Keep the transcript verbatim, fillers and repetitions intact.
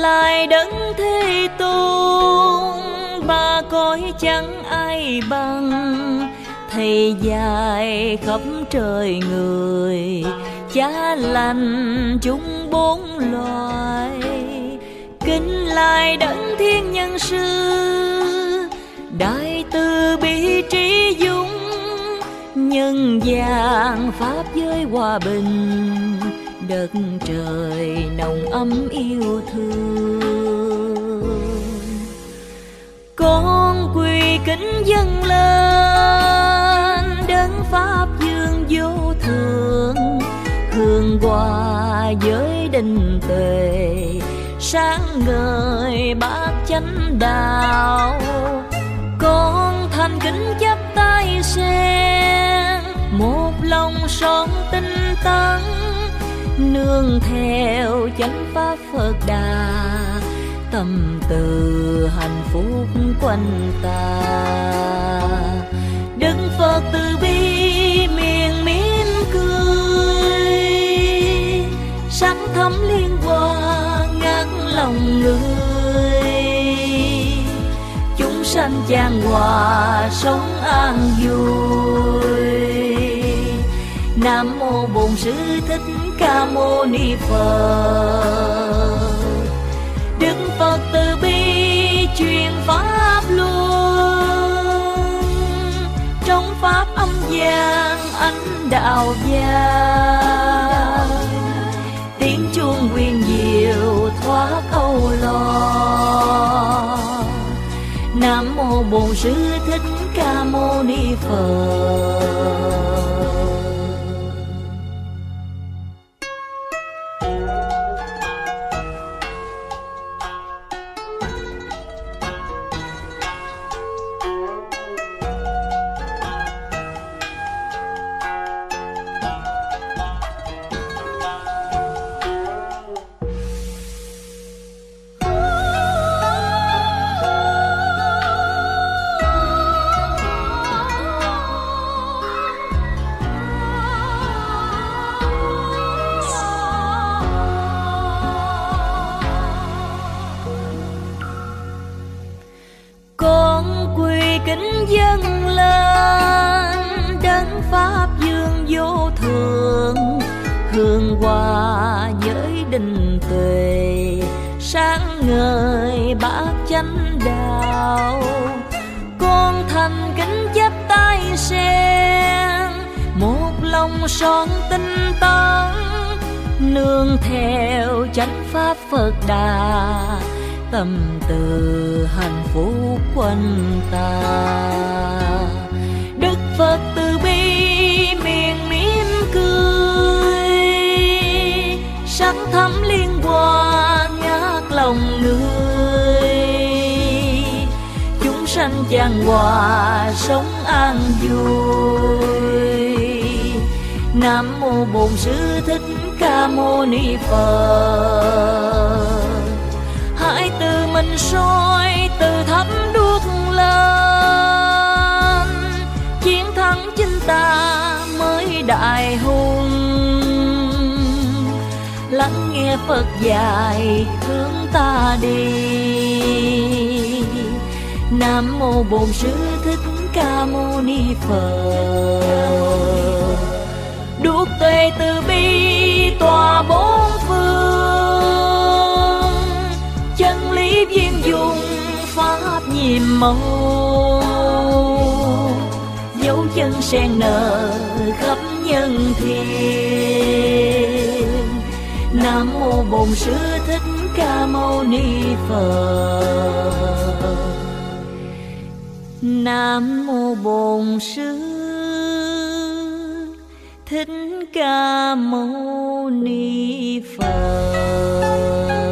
lại đấng thế tôn, ba cõi chẳng ai bằng. Thầy dạy khắp trời người, cha lành chúng bốn loài. Kính lại đấng thiên nhân sư, đại từ bi trí dũng. Nhân gian pháp giới hòa bình, đất trời nồng ấm yêu thương. Con quy kính dâng lên đấng pháp dương vô thượng, hương hoa giới định tuệ, sáng ngời bát chánh đạo. Con thành kính chắp tay sen, một lòng son tinh tấn, nương theo chánh pháp Phật Đà, tâm từ hạnh phúc quanh ta. Đức Phật từ bi miền mỉm cười, sắc thắm liên hoa ngát lòng người. Chúng sanh chan hòa sống an vui. Nam mô Bổn Sư Thích Ca Mâu Ni Phật. Đức Phật từ bi truyền pháp luân, trong pháp âm gian ánh đạo vang. Tiếng chuông huyền diệu thoát âu lo. Nam mô Bổn Sư Thích Ca Mâu Ni Phật. Dâng lên đấng pháp dương vô thượng, hương hoa giới định tuệ, sáng ngời bát chánh đạo. Con thành kính chắp tay sen, một lòng son tinh tấn, nương theo chánh pháp Phật Đà, tâm từ hạnh phúc quanh ta. Đức Phật từ bi miền mỉm cười, sắc thắm liên hoa ngát lòng người. Chúng sanh chan hòa sống an vui. Nam mô Bổn Sư Thích Ca Mâu Ni Phật. Hãy tự mình soi từ thấp đuốc lên, chiến thắng chính ta mới đại hùng. Lắng nghe Phật dạy hướng ta đi. Nam mô Bổn Sư Thích Ca Mâu Ni Phật. Đuốc tuệ từ bi tỏa bốn phương, chân lý viên dung pháp nhiệm màu. Dấu chân sen nở khắp nhân thiên. Nam mô Bổn Sư Thích Ca Mâu Ni Phật. Nam mô Bổn Sư Thích Ca Mâu Ni Phật.